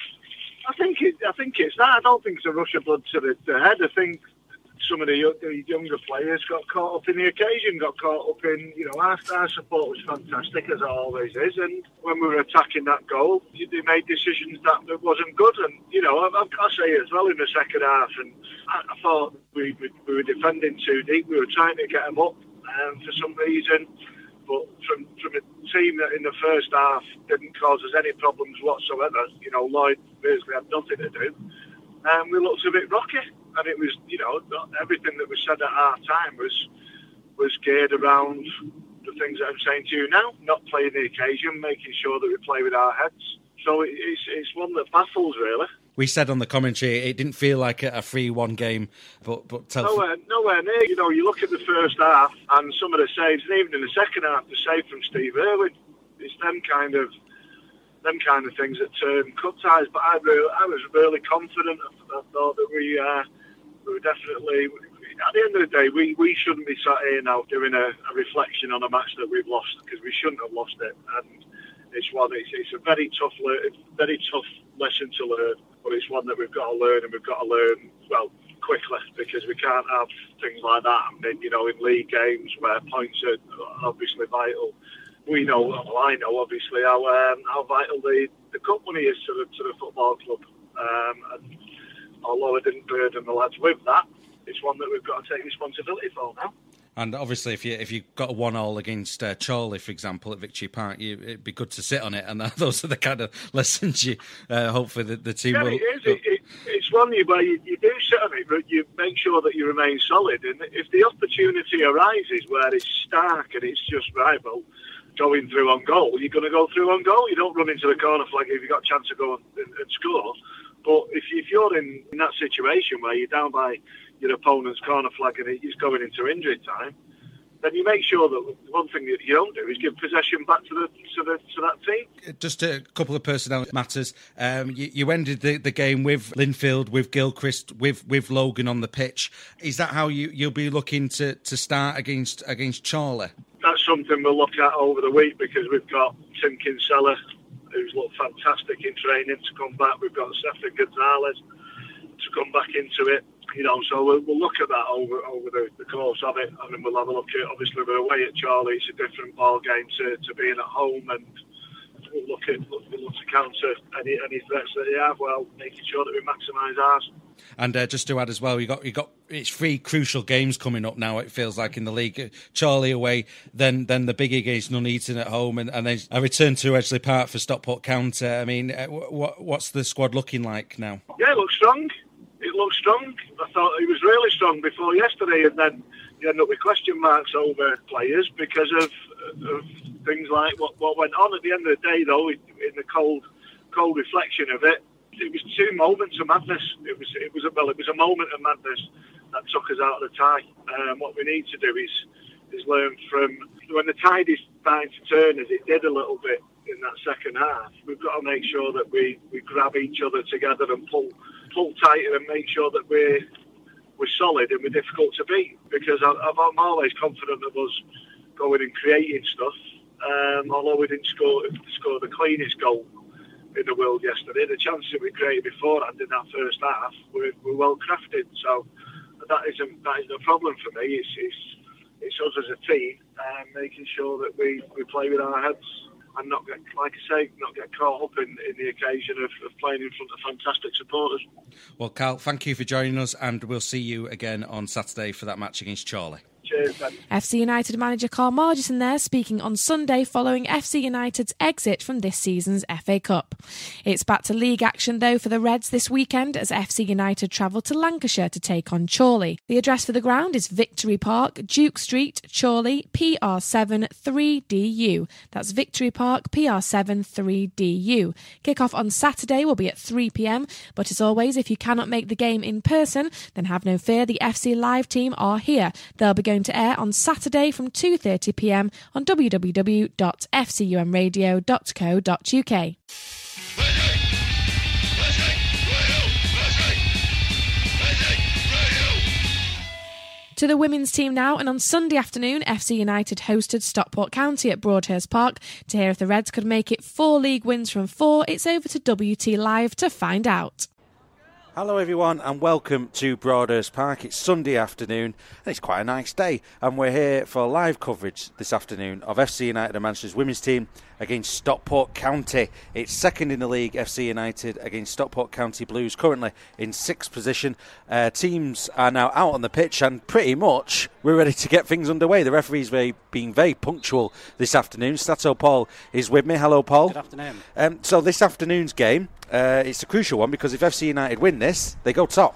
I think it. I think it's that. I don't think it's a rush of blood to the, the head. I think some of the, the younger players got caught up in the occasion, got caught up in, you know, our, our support was fantastic, as it always is, and when we were attacking that goal, they made decisions that, that wasn't good, and, you know, I, I say it as well in the second half, and I, I thought we, we, we were defending too deep, we were trying to get them up um, for some reason. But from from a team that in the first half didn't cause us any problems whatsoever, you know, Lloyd basically had nothing to do. Um, we looked a bit rocky, and it was, you know, not everything that was said at half time was was geared around the things that I'm saying to you now, not playing the occasion, making sure that we play with our heads. So it's it's one that baffles, really. We said on the commentary it didn't feel like a three one game, but but Telford... nowhere, nowhere near. You know, you look at the first half and some of the saves, and even in the second half, the save from Steve Irwin, it's them kind of them kind of things that turn cut ties. But I, really, I was really confident. I, I thought that we, uh, we were definitely. At the end of the day, we, we shouldn't be sat here now doing a, a reflection on a match that we've lost, because we shouldn't have lost it. And it's one. It's, it's a very tough, very tough lesson to learn. But it's one that we've got to learn, and we've got to learn, well, quickly, because we can't have things like that happening, you know, in league games where points are obviously vital. We know, well, I know, obviously, how um, how vital the, the cup money is to the, to the football club. Um, and although I didn't burden the lads with that, it's one that we've got to take responsibility for now. And obviously, if you if you got a one all against uh, Chorley, for example, at Victory Park, you, it'd be good to sit on it. And those are the kind of lessons you uh, hopefully the, the team yeah, will. It is. It, it, it's one where you, you do sit on it, but you make sure that you remain solid. And if the opportunity arises where it's stark and it's just right, well, going through on goal, you're going to go through on goal. You don't run into the corner flag if you've got a chance to go and, and score. But if, if you're in, in that situation where you're down by your opponent's corner flag and he's going into injury time, then you make sure that one thing that you don't do is give possession back to the to, the, to that team. Just a couple of personnel matters. Um, you, you ended the, the game with Linfield, with Gilchrist, with with Logan on the pitch. Is that how you, you'll be looking to, to start against against Chorley? That's something we'll look at over the week, because we've got Tim Kinsella, who's looked fantastic in training, to come back. We've got Stefan Gonzalez to come back into it. You know, so we'll, we'll look at that over over the, the course of it, and then we'll have a look at, obviously, we're away at Chorley, it's a different ball game to, to being at home, and we'll look at look, we'll look to counter any any threats that they have, while making sure that we maximise ours. And uh, just to add as well, you got you got it's three crucial games coming up now. It feels like in the league, Chorley away, then then the biggie against Nuneaton at home, and, and then a return to Edgeley Park for Stockport County. I mean, uh, what what's the squad looking like now? Yeah, it looks strong. It looked strong. I thought it was really strong before yesterday, and then you end up with question marks over players because of, of things like what, what went on. At the end of the day, though, in the cold, cold reflection of it, it was two moments of madness. It was, it was a, well, it was a moment of madness that took us out of the tie. Um, what we need to do is is learn from when the tide is starting to turn, as it did a little bit in that second half. We've got to make sure that we, we grab each other together and pull. pull tighter and make sure that we're we're solid and we're difficult to beat, because I, I'm always confident of us going and creating stuff. Um, although we didn't score score the cleanest goal in the world yesterday, the chances that we created beforehand in that first half were, were well crafted. So that isn't that isn't a problem for me. It's it's, it's us as a team, um, making sure that we, we play with our heads and not get, like I say, not get caught up in, in the occasion of, of playing in front of fantastic supporters. Well, Carl, thank you for joining us, and we'll see you again on Saturday for that match against Chorley. Cheers, Ben. F C United manager Carl Margison there, speaking on Sunday following F C United's exit from this season's F A Cup. It's back to league action though for the Reds this weekend, as F C United travel to Lancashire to take on Chorley. The address for the ground is Victory Park, Duke Street, Chorley, P R seven three D U. That's Victory Park, P R seven three D U. Kick-off on Saturday will be at three p m, but as always, if you cannot make the game in person, then have no fear, the F C Live team are here. They'll be going to air on Saturday from two thirty p m on w w w dot f c u m radio dot co dot u k. To the women's team now, and on Sunday afternoon, F C United hosted Stockport County at Broadhurst Park. To hear if the Reds could make it four league wins from four, it's over to W T Live to find out. Hello everyone and welcome to Broadhurst Park. It's Sunday afternoon and it's quite a nice day, and we're here for live coverage this afternoon of F C United and Manchester's women's team against Stockport County. It's second in the league, F C United against Stockport County Blues, currently in sixth position. Uh, teams are now out on the pitch and pretty much we're ready to get things underway. The referee's very, being very punctual this afternoon. Stato Paul is with me. Hello Paul. Good afternoon. Um, so this afternoon's game, Uh, it's a crucial one, because if F C United win this, they go top.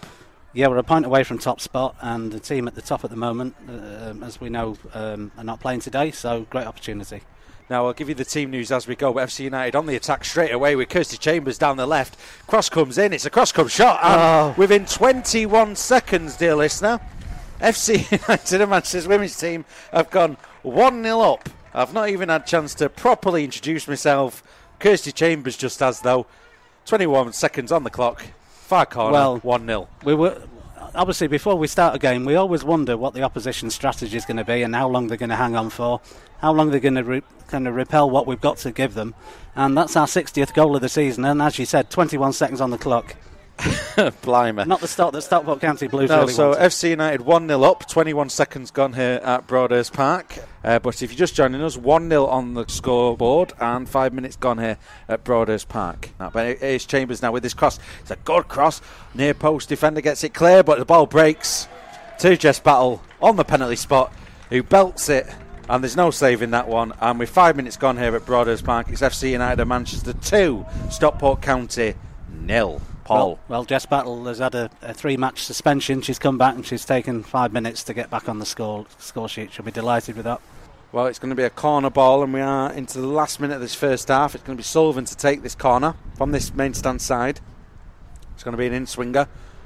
Yeah, we're a point away from top spot, and the team at the top at the moment, uh, as we know, um, are not playing today, so great opportunity. Now, I'll give you the team news as we go. But F C United on the attack straight away with Kirsty Chambers down the left. Cross comes in. It's a cross-come shot. And oh. within twenty-one seconds, dear listener, F C United and Manchester women's team have gone one nil up. I've not even had a chance to properly introduce myself. Kirsty Chambers just has, though. twenty-one seconds on the clock. Far corner, well, one nil. We were... Obviously, before we start a game, we always wonder what the opposition strategy is going to be and how long they're going to hang on for, how long they're going to re- kind of repel what we've got to give them. And that's our sixtieth goal of the season. And as you said, twenty-one seconds on the clock. Blimey. Not the start that Stockport County Blues no, really so wanted. F C United one nil up, twenty-one seconds gone here at Broadhurst Park. Uh, but if you're just joining us, one nil on the scoreboard and five minutes gone here at Broadhurst Park. Now, but it is Chambers now with this cross. It's a good cross. Near post defender gets it clear, but the ball breaks to Jess Battle on the penalty spot, who belts it. And there's no saving that one. And with five minutes gone here at Broadhurst Park, it's F C United and Manchester two, Stockport County nil. Paul. Well, well, Jess Battle has had a, a three-match suspension. She's come back and she's taken five minutes to get back on the score score sheet. She'll be delighted with that. Well, it's going to be a corner ball, and we are into the last minute of this first half. It's going to be Sullivan to take this corner from this main stand side. It's going to be an in-swinger.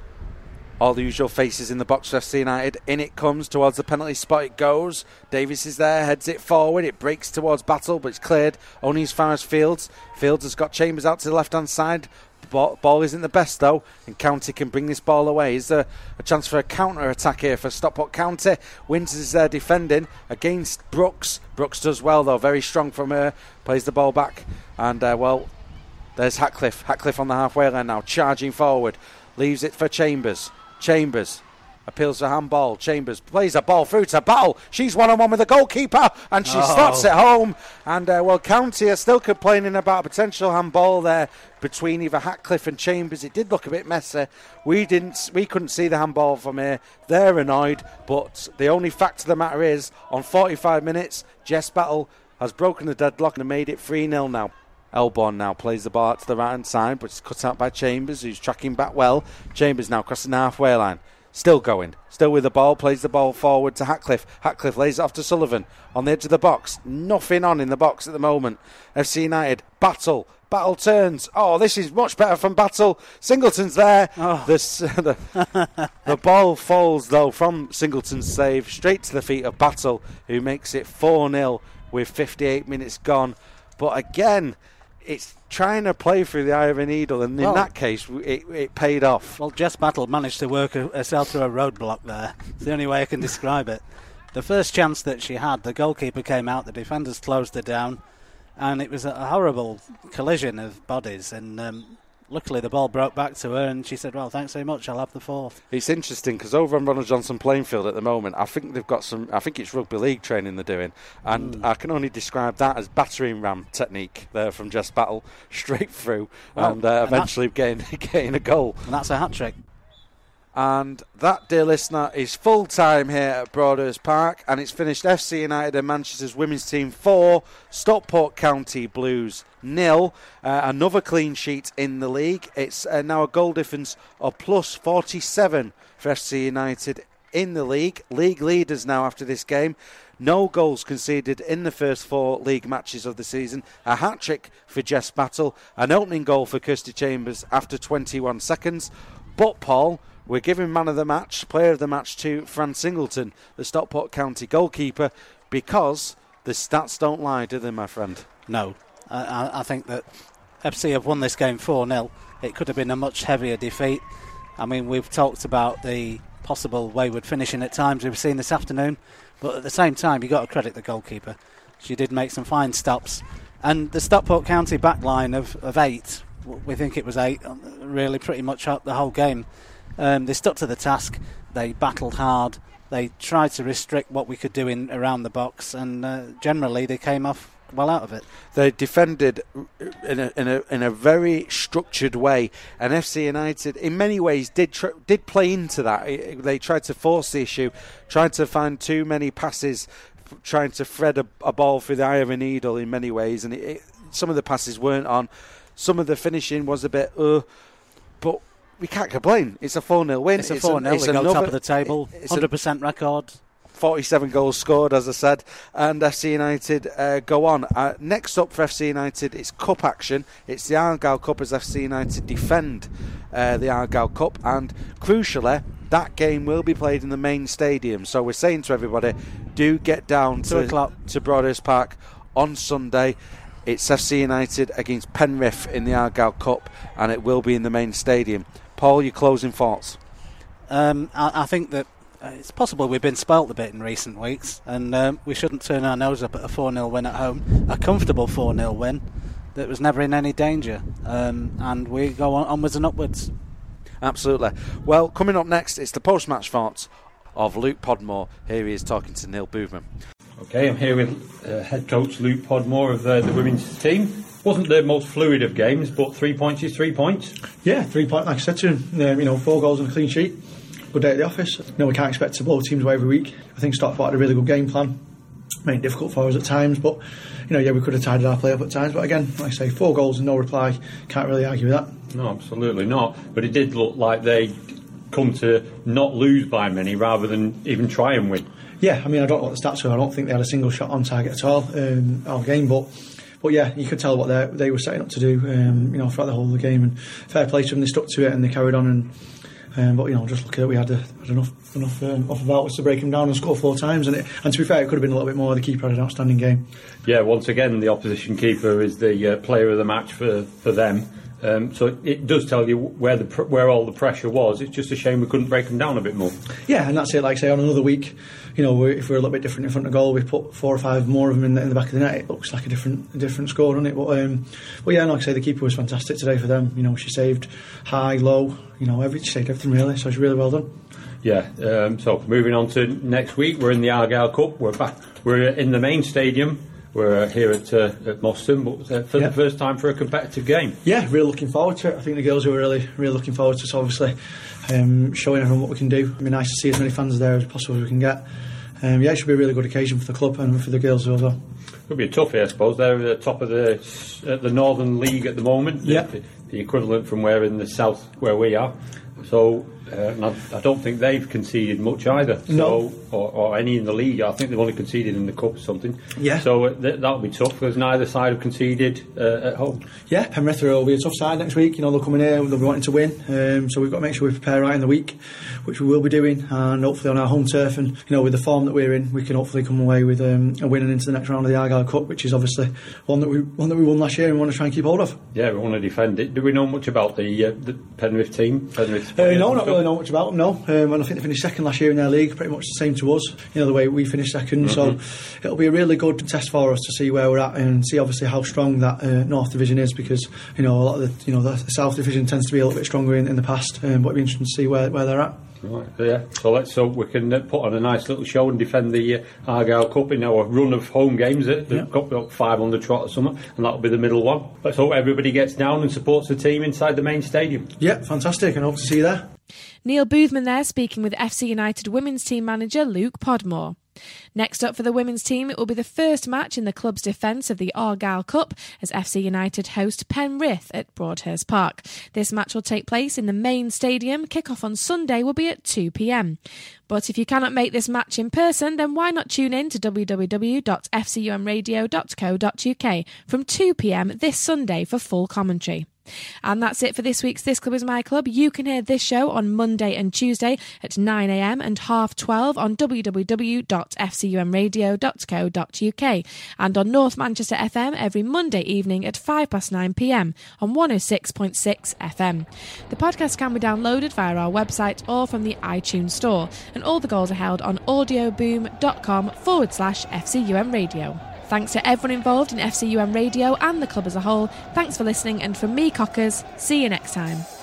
All the usual faces in the box for F C United. In it comes towards the penalty spot. It goes. Davies is there, heads it forward. It breaks towards Battle, but it's cleared only as far as Fields. Fields has got Chambers out to the left-hand side. Ball, ball isn't the best, though, and County can bring this ball away. Is there a chance for a counter-attack here for Stockport County? Winters is there defending against Brooks. Brooks does well, though, very strong from her. Plays the ball back, and, uh, well, there's Hatcliffe. Hatcliffe on the halfway line now, charging forward. Leaves it for Chambers. Chambers appeals for handball. Chambers plays a ball through to Battle. She's one-on-one with the goalkeeper, and she oh. slots it home. And, uh, well, County are still complaining about a potential handball there between either Hatcliffe and Chambers. It did look a bit messy. We didn't, we couldn't see the handball from here. They're annoyed, but the only fact of the matter is, on forty-five minutes, Jess Battle has broken the deadlock and made it three nil now. Elborn now plays the ball out to the right-hand side, but it's cut out by Chambers, who's tracking back well. Chambers now crossing the halfway line. Still going, still with the ball, plays the ball forward to Hatcliffe. Hatcliffe lays it off to Sullivan on the edge of the box. Nothing on in the box at the moment. F C United, Battle. Battle turns. Oh, this is much better from Battle. Singleton's there. Oh. The, the, the ball falls, though, from Singleton's save straight to the feet of Battle, who makes it four nil with fifty-eight minutes gone. But again, it's trying to play through the eye of a needle, and in well, that case, it, it paid off. Well, Jess Battle managed to work herself through a roadblock there. It's the only way I can describe it. The first chance that she had, the goalkeeper came out, the defenders closed her down, and it was a horrible collision of bodies, and um, luckily the ball broke back to her, and she said, well, thanks very much, I'll have the fourth. It's interesting, because over on Ronald Johnson playing field at the moment, I think they've got some, I think it's rugby league training they're doing, and mm. I can only describe that as battering ram technique there from Jess Battle, straight through, well, and uh, eventually and getting, getting a goal. And that's a hat-trick. And that, dear listener, is full time here at Broadhurst Park, and it's finished F C United and Manchester's women's team four, Stockport County Blues nil. Uh, another clean sheet in the league. It's uh, now a goal difference of plus forty-seven for F C United in the league. League leaders now after this game. No goals conceded in the first four league matches of the season. A hat-trick for Jess Battle. An opening goal for Kirsty Chambers after twenty-one seconds. But, Paul, we're giving man of the match, player of the match to Fran Singleton, the Stockport County goalkeeper, because the stats don't lie, do they, my friend? No. I, I think that F C have won this game four nil. It could have been a much heavier defeat. I mean, we've talked about the possible wayward finishing at times we've seen this afternoon, but at the same time, you've got to credit the goalkeeper. She did make some fine stops. And the Stockport County backline of, of eight, we think it was eight, really pretty much up the whole game. Um, they stuck to the task, they battled hard, they tried to restrict what we could do in around the box, and uh, generally they came off well out of it. They defended in a, in a in a very structured way, and F C United in many ways did tr- did play into that. They tried to force the issue, tried to find too many passes, trying to thread a, a ball through the eye of a needle in many ways, and it, it, some of the passes weren't on, some of the finishing was a bit uh, but we can't complain. It's a four nil win. It's a four nil. It's we go another, top of the table, it's one hundred percent a, record. forty-seven goals scored, as I said, and F C United uh, go on. Uh, next up for F C United, it's cup action. It's the Argyle Cup as F C United defend uh, the Argyle Cup, and crucially, that game will be played in the main stadium. So we're saying to everybody, do get down to, to Broadhurst Park on Sunday. It's F C United against Penrith in the Argyle Cup, and it will be in the main stadium. Paul, your closing thoughts? Um, I, I think that it's possible we've been spoilt a bit in recent weeks, and um, we shouldn't turn our nose up at a four nil win at home. A comfortable four nil win that was never in any danger, um, and we go on onwards and upwards. Absolutely. Well, coming up next, it's the post-match thoughts of Luke Podmore. Here he is talking to Neil Boothman. Okay, I'm here with uh, head coach Luke Podmore of uh, the women's team. Wasn't the most fluid of games, but three points is three points. Yeah, three points, like I said to him, um, you know, four goals and a clean sheet. Good day at the office. No, we can't expect to blow teams away every week. I think Stockport had a really good game plan. Made it difficult for us at times, but you know, yeah, we could have tidied our play up at times. But again, like I say, four goals and no reply. Can't really argue with that. No, absolutely not. But it did look like they come to not lose by many rather than even try and win. Yeah, I mean, I don't know what the stats were. I don't think they had a single shot on target at all um, all game, but. But yeah, you could tell what they they were setting up to do, um, you know, throughout the whole of the game. And fair play to them, they stuck to it and they carried on. And um, but you know, just look at it, we had, a, had enough enough um, off about us to break them down and score four times. And it, and to be fair, it could have been a little bit more. The keeper had an outstanding game. Yeah, once again, the opposition keeper is the uh, player of the match for for them. Um, so it does tell you where the pr- where all the pressure was. It's just a shame we couldn't break them down a bit more. Yeah, and that's it. Like I say, on another week, you know, if we're a little bit different in front of goal, we put four or five more of them in the, in the back of the net. It looks like a different a different score, doesn't it? But um, but yeah, like I say, the keeper was fantastic today for them. You know, she saved high, low. You know, every she saved everything really. So it's really well done. Yeah. Um, so moving on to next week, we're in the Argyle Cup. We're back. We're in the main stadium. We're here at, uh, at Moston, but uh, for yeah. the first time for a competitive game. Yeah, really looking forward to it. I think the girls are really, really looking forward to it. So obviously, um, showing everyone what we can do. It'd be nice to see as many fans there as possible as we can get. Um, yeah, it should be a really good occasion for the club and for the girls as well. It'll be a toughie, I suppose. They're at the top of the at the Northern League at the moment. Yeah. The, the equivalent from where in the south where we are. So. Uh, and I, I don't think they've conceded much either. So, no. Or, or any in the league. I think they've only conceded in the cup or something. Yeah. So uh, th- that'll be tough because neither side have conceded uh, at home. Yeah, Penrith will be a tough side next week. You know, they'll come in here, they'll be wanting to win. Um, so we've got to make sure we prepare right in the week, which we will be doing, and hopefully on our home turf. And you know, with the form that we're in, we can hopefully come away with um, a win and into the next round of the Argyle Cup, which is obviously one that we one that we won last year and we want to try and keep hold of. Yeah, we want to defend it. Do we know much about the, uh, the Penrith team? Penrith uh, no, not really know much about them. No. Um, and I think they finished second last year in their league, pretty much the same to us, you know, the way we finished second. Mm-hmm. So it'll be a really good test for us to see where we're at and see obviously how strong that uh, North Division is, because you know a lot of the you know the South Division tends to be a little bit stronger in, in the past, um, but it'll be interesting to see where, where they're at. Right, yeah. So let's hope we can uh, put on a nice little show and defend the uh, Argyle Cup in our run of home games. They've yeah. got about five on the trot or something, and that'll be the middle one. Let's hope everybody gets down and supports the team inside the main stadium. Yeah, fantastic, and hope to see you there. Neil Boothman there speaking with F C United women's team manager Luke Podmore. Next up for the women's team, it will be the first match in the club's defence of the Argyle Cup as F C United host Penrith at Broadhurst Park. This match will take place in the main stadium. Kick-off on Sunday will be at two p.m. But if you cannot make this match in person, then why not tune in to w w w dot f c u m radio dot co dot u k from two p.m. this Sunday for full commentary. And that's it for this week's This Club Is My Club. You can hear this show on Monday and Tuesday at nine a.m. and half twelve on w w w dot f c u m radio dot co dot u k and on North Manchester F M every Monday evening at five past nine p.m. on one oh six point six F M. The podcast can be downloaded via our website or from the iTunes store, and all the goals are held on audioboom.com forward slash FCUM radio. Thanks to everyone involved in F C U M Radio and the club as a whole. Thanks for listening, and from me, Cockers, see you next time.